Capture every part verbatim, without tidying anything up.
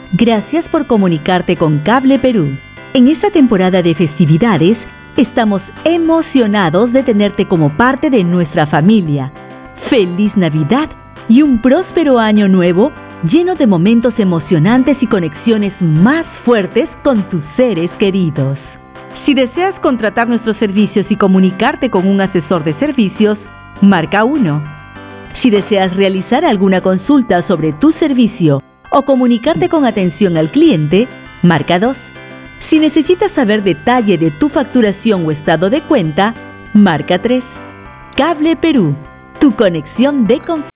Gracias por comunicarte con Cable Perú. En esta temporada de festividades, estamos emocionados de tenerte como parte de nuestra familia. ¡Feliz Navidad y un próspero año nuevo lleno de momentos emocionantes y conexiones más fuertes con tus seres queridos! Si deseas contratar nuestros servicios y comunicarte con un asesor de servicios, marca uno. Si deseas realizar alguna consulta sobre tu servicio o comunicarte con atención al cliente, marca dos. Si necesitas saber detalle de tu facturación o estado de cuenta, marca tres. Cable Perú, tu conexión de confianza.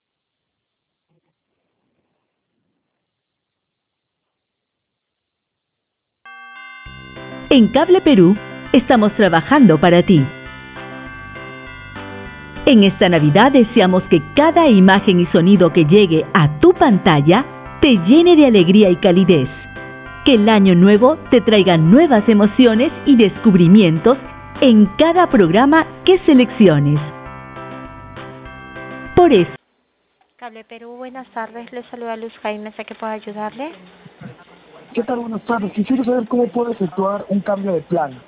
En Cable Perú, estamos trabajando para ti. En esta Navidad deseamos que cada imagen y sonido que llegue a tu pantalla te llene de alegría y calidez. Que el año nuevo te traiga nuevas emociones y descubrimientos en cada programa que selecciones. Por eso. Cable Perú, buenas tardes. Les saluda Luz Jaime. ¿A qué puedo ayudarle? ¿Qué tal? Buenas tardes. Quisiera saber cómo puedo efectuar un cambio de plan.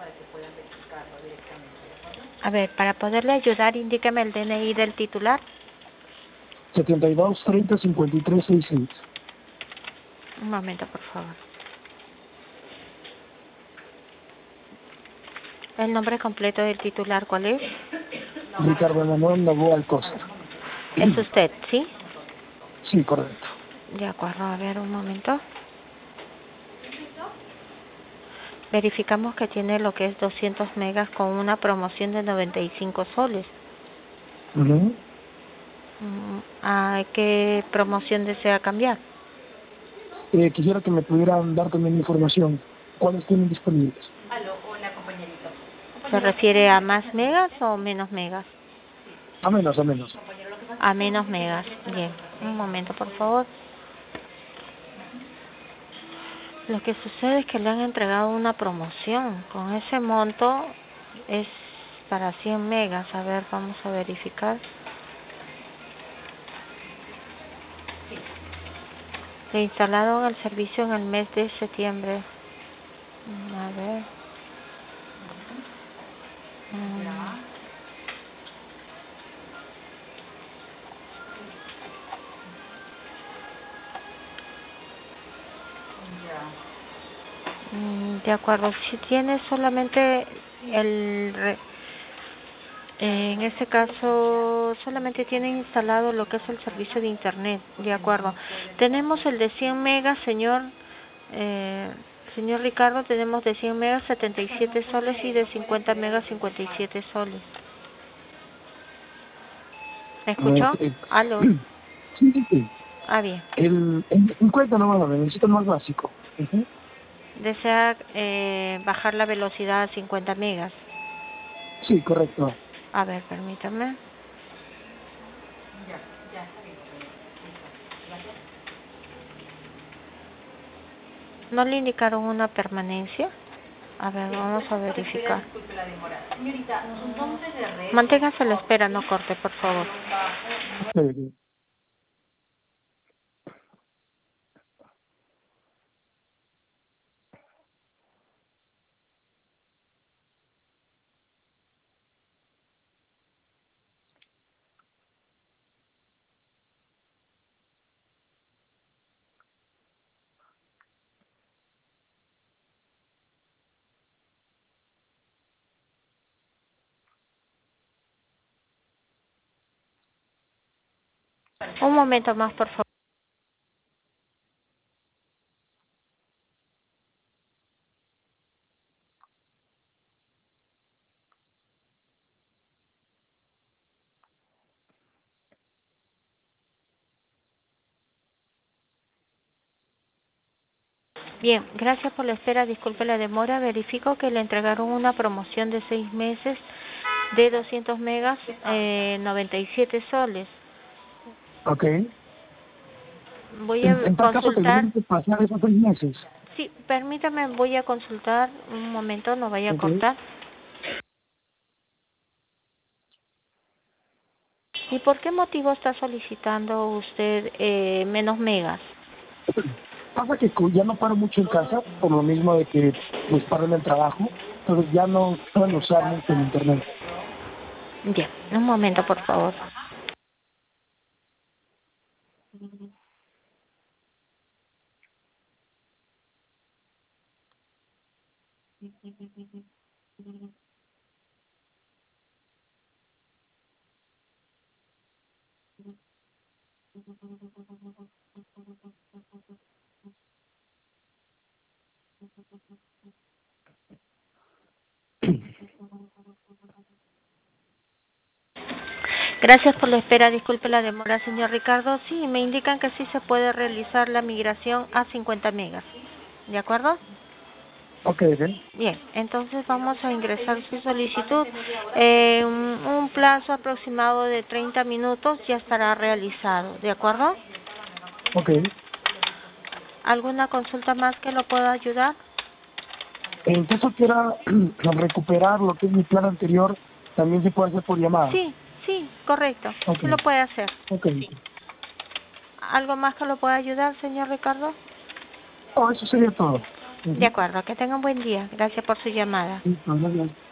A ver, para poderle ayudar, indíqueme el D N I del titular. setenta y dos, treinta, cincuenta y tres, sesenta y seis. Un momento, por favor. ¿El nombre completo del titular cuál es? Ricardo Manuel Novoa Alcocer. ¿Es usted, sí? Sí, correcto. De acuerdo, a ver, un momento. Verificamos que tiene lo que es doscientos megas con una promoción de noventa y cinco soles. Uh-huh. ¿A qué promoción desea cambiar? Eh, quisiera que me pudieran dar también información. ¿Cuáles tienen disponibles? ¿Se refiere a más megas o menos megas? A menos, a menos. A menos megas. Bien, un momento, por favor. Lo que sucede es que le han entregado una promoción. Con ese monto es para cien megas. A ver, vamos a verificar. Le instalaron el servicio en el mes de septiembre. A ver. Mm, de acuerdo. Si tiene solamente el... Re En este caso, solamente tienen instalado lo que es el servicio de internet, de acuerdo. Tenemos el de cien megas, señor, eh, señor Ricardo, tenemos de cien megas setenta y siete soles y de cincuenta megas cincuenta y siete soles. ¿Me escuchó? Okay. ¿Aló? Sí, sí, sí. Ah, bien. El, el cincuenta no me necesito el más básico. Uh-huh. ¿Desea eh, bajar la velocidad a cincuenta megas? Sí, correcto. A ver, permítame. ¿No le indicaron una permanencia? A ver, vamos a verificar. Manténgase a la espera, no corte, por favor. Sí. Un momento más, por favor. Bien, gracias por la espera, disculpe la demora. Verifico que le entregaron una promoción de seis meses de doscientos megas, eh, noventa y siete soles. Ok. Voy En, a en tal caso consultar. tendremos que pasar esos seis meses. Sí, permítame, voy a consultar. Un momento, no vaya a Ok. cortar. ¿Y por qué motivo está solicitando usted eh, menos megas? pasa que co- ya no paro mucho en casa, por lo mismo de que pues paro en el trabajo, entonces ya no puedo usar mucho el internet. Bien, un momento, por favor. Gracias por la espera. Disculpe la demora, señor Ricardo. Sí, me indican que sí se puede realizar la migración a cincuenta megas. ¿De acuerdo? Ok, bien. Bien, entonces vamos a ingresar su solicitud. En un plazo aproximado de treinta minutos ya estará realizado. ¿De acuerdo? Ok. ¿Alguna consulta más que lo pueda ayudar? En caso quiera recuperar lo que es mi plan anterior, también se puede hacer por llamada. Sí, sí, correcto. Ok. Sí lo puede hacer. Ok. ¿Algo más que lo pueda ayudar, señor Ricardo? Oh, eso sería todo. De Ujú. acuerdo, que tenga un buen día. Gracias por su llamada. Sí, gracias.